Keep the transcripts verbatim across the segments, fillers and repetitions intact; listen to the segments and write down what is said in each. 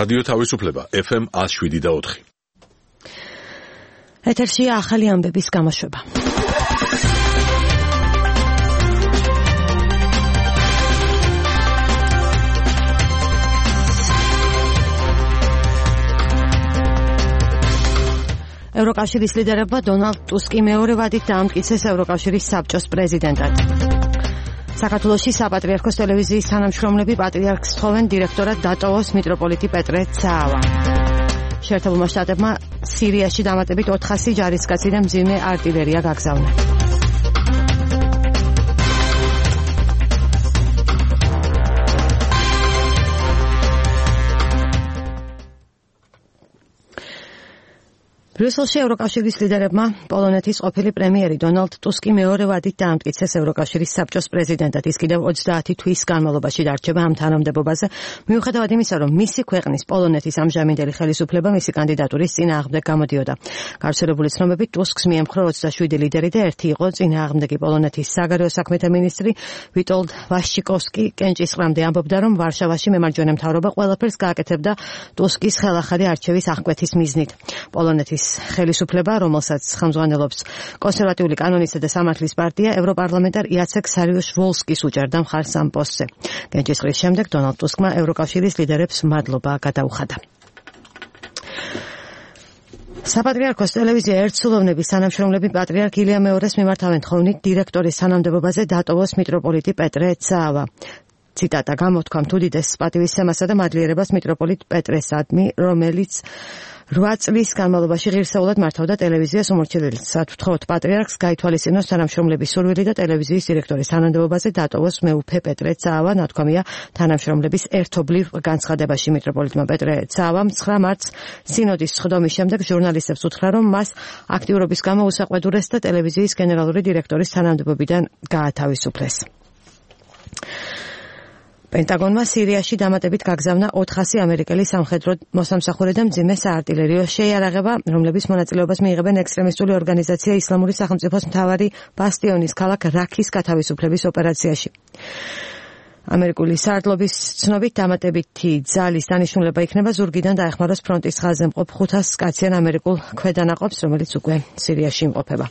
რადიო თავისუფლება ეფ ემ ათს შვიდი და ოთხი. ეთერშია ახალი ამბების გამოშვება. ევროკავშირის ლიდერებმა დონალდ ტუსკი მეორე ვადით დაამტკიცეს ევროკავშირის საბჭოს პრეზიდენტად. საქართველოში საპატრიარქოს ტელევიზიის თანამშრომლები პატრიარქს თხოვენ დირექტორად დატოვოს მიტროპოლიტი პეტრე ცაავა. შეერთებულმა შტატებმა სირიაში დამატებით ოთხასი ჯარისკაცი და მძიმე артиლერია გაგზავნა. ბრიუსელში ევროკავშირის ლიდერებმა პოლონეთის ყოფილი პრემიერი დონალდ ტუსკი მეორე ვადით დაამტკიცეს ევროკავშირის საბჭოს პრეზიდენტად. ის კიდევ ოცდაათი თვის განმავლობაში დარჩება ამ თანამდებობაზე, მიუხედავად იმისა, რომ მისი ქვეყნის პოლონეთის ამჟამინდელი ხელისუფლება მისი კანდიდატურის წინააღმდეგ გამოდიოდა. გავრცელებული ცნობებით ტუსკს მიემხრო ოცდაშვიდი ლიდერი და ერთი იყო წინააღმდეგი პოლონეთის საგარეო საქმეთა მინისტრი ვიტოლდ ვაშჩიკოვსკი კენჭისყრამდე ამბობდა, რომ ვარშავაში მემარჯვენე მთავრობა ყველაფერს გააკეთებდა ტუსკის ხელახალი არჩევის აღკვეთის მიზნით. პოლონეთის ხელისუფლება, რომელსაც ხელმძღვანელობს კონსერვატიული კანონისა და სამართლის პარტია, ევროპარლამენტარ იაცეკ სარიუშ-ვოლსკის უჭერდა მხარს ამ პოსტზე. კენჭისყრის შემდეგ დონალდ ტუსკმა ევროკავშირის ლიდერებს მადლობა გადაუხადა. საპატრიარქოს ტელევიზია ერთსულოვნების თანამშრომლები პატრიარქ ილია მეორეს მიმართავენ თხოვნით დირექტორის თანამდებობაზე დატოვოს მიტროპოლიტი პეტრე ცაავა. ციტატა: გამოთქვამთ უდიდეს პატივისცემასა და მადლიერებას მიტროპოლიტ პეტრესადმი, რომელიც რვა წლის განმავლობაში ღირსეულად მართავდა ტელევიზიას უმორჩილებელად. ვთხოვთ პატრიარქს გაითვალისწინოს თანამშრომლების სურვილი და ტელევიზიის დირექტორის თანამდებობაზე დატოვოს მეუფე პეტრე ცაავა, ნათქვამია თანამშრომლების ერთობლივ განცხადებაში. მიტროპოლიტმა პეტრე ცაავამ ცხრა მარტს სინოდის სხდომის შემდეგ ჟურნალისტებს უთხრა, რომ მას აქტიურობის გამო უსაყვედურეს და ტელევიზიის გენერალური დირექტორის თანამდებობიდან გაათავისუფლეს. პენტაგონმა სირიაში დამატებით გაგზავნა ოთხასი ამერიკელი სამხედრო მოსამსახურე და მძიმე საარტილერიო შეიარაღება, რომლების მონაწილეობას მიიღებენ ექსტრემისტული ორგანიზაცია ისლამური სახელმწიფოს მთავარი ბასტიონის ქალაქ რაქის გათავისუფლების ოპერაციაში. ამერიკული საარდლობის ცნობით დამატებითი ძალის დანიშნულება იქნება ზურგიდან დაეხმაროს ფრონტის ხაზზე მყოფ ხუთას კაციან ამერიკულ ქვედანაყოფს, რომელიც უკვე სირიაში იმყოფება.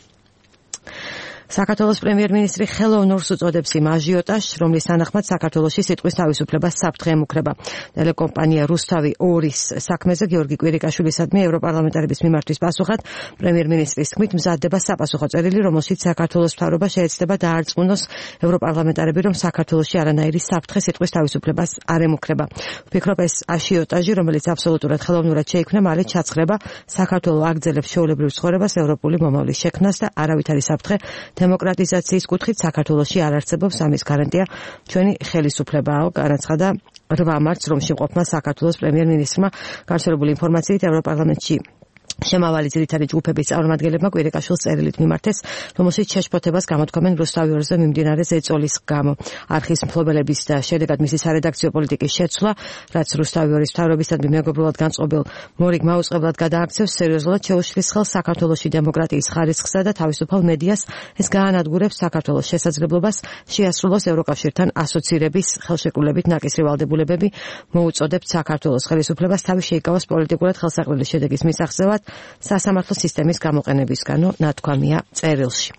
საქართველოს პრემიერ-მინისტრი ხელოვნურს უწოდებს იმ აჟიოტაჟს, რომლის თანახმად საქართველოში სიტყვის თავისუფლებას საფრთხე ემუქრება. ტელეკომპანია რუსთავი ორის საქმეზე გიორგი კვირიკაშვილისადმი ევროპარლამენტარების მიმართვის პასუხად პრემიერ-მინისტრის თქმით მზადდება საპასუხო წერილი, რომელშიც საქართველოს მთავრობა შეეცდება დაარწმუნოს ევროპარლამენტარები, რომ საქართველოში არანაირი საფრთხე სიტყვის თავისუფლებას არ ემუქრება. ვფიქრობ, ეს აჟიოტაჟი, რომელიც აბსოლუტურად ხელოვნურად შეიქმნა, მალე ჩაცხრება საქართველოს აგრძელებს ჩვეულებრივ ცხოვრებას, ევროპული მომავლის შექმნას და არავითარი საფრთხე დემოკრატიზაციის კუთხით საქართველოში არ არსებობს, ამის გარანტია ჩვენი ხელისუფლებაა, განაცხადა რვა მარტს რომში მყოფმა საქართველოს პრემიერ-მინისტრმა. გავრცელებული ინფორმაციით ევროპარლამენტში შემავალი ძირითადი ჯგუფების წარმომადგენლებმა კვირიკაშვილს წერილით მიმართეს, რომელშიც შეშფოთებას გამოთქვამენ რუსთავი ორზე მიმდინარე ზეწოლის გამო. არხის მფლობელების და შედეგად მისი სარედაქციო პოლიტიკის შეცვლა, რაც რუსთავი ორის მთავრობისადმი მეგობრულად განწყობილ მორიგ მაუწყებლად გადააქცევს, სერიოზულად შეუშლის ხელს საქართველოში დემოკრატიის ხარისხსა და თავისუფალ მედიას. ეს გაანადგურებს საქართველოს შესაძლებლობას შეასრულოს ევროკავშირთან ასოცირების ხელშეკრულებით ნაკისრი ვალდებულებები, მოუწოდებთ საქართველოს ხელისუფლებას თავი შეიკავოს პოლიტიკურად ხელსაყრელი შედეგის მისაღწევად სასამართლო სისტემის გამოყენებისგანო, ნათქვამია წერილში.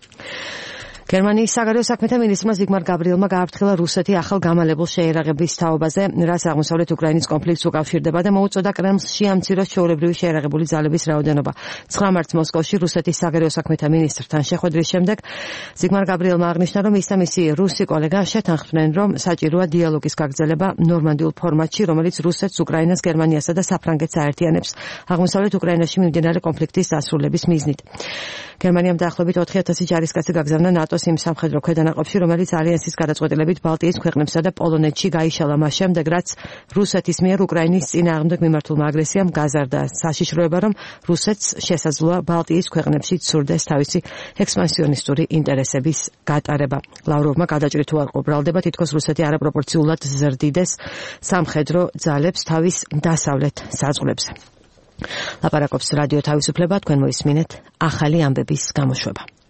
გერმანიის საგარეო საქმეთა მინისტრმა ზიგმარ გაბრიელმა გააფრთხილა რუსეთი ახალ გამალებულ შეიარაღების თაობაზე, რაც აღმოსავლეთ უკრაინის კონფლიქტს უკავშირდება და მოუწოდა კრემლს შეამციროს ჩვეულებრივი შეიარაღებული ძალების რაოდენობა. ცხრა მარტს მოსკოვში რუსეთის საგარეო საქმეთა მინისტრთან შეხვედრის შემდეგ ზიგმარ გაბრიელმა აღნიშნა, რომ ის და მისი რუსი კოლეგა შეთანხმდნენ, რომ საჭიროა დიალოგის გაგრძელება ნორმანდიულ ფორმატში, რომელიც რუსეთს, უკრაინას, გერმანიასა და საფრანგეთს აერთიანებს აღმოსავლეთ უკრაინაში მიმდინარე კონფლიქტის დასრულების მიზნით. გერმანიამ დაახლოებით ოთხი ათასი ჯარისკაცი გაგზავნა ნატოს იმ სამხედრო ქვედანაყოფში, რომელიც ალიანსის გადაწყვეტილებით ბალტიის ქვეყნებსა და პოლონეთში გაიშალა მას შემდეგ, რაც რუსეთის მიერ უკრაინის წინააღმდეგ მიმართულმა აგრესიამ გაზარდა საშიშროება, რომ რუსეთს შესაძლოა ბალტიის ქვეყნებში ცურდეს თავისი ექსპანსიონისტური ინტერესების გატარება. ლავროვმა გადაჭრით უარყო ბრალდება, თითქოს რუსეთი არაპროპორციულად ზრდიდეს სამხედრო ძალებს თავის დასავლეთ საზღვრებზე. ლაპარაკობს რადიო თავისუფლება, თქვენ მოისმინეთ ახალი ამბების გამოშვება.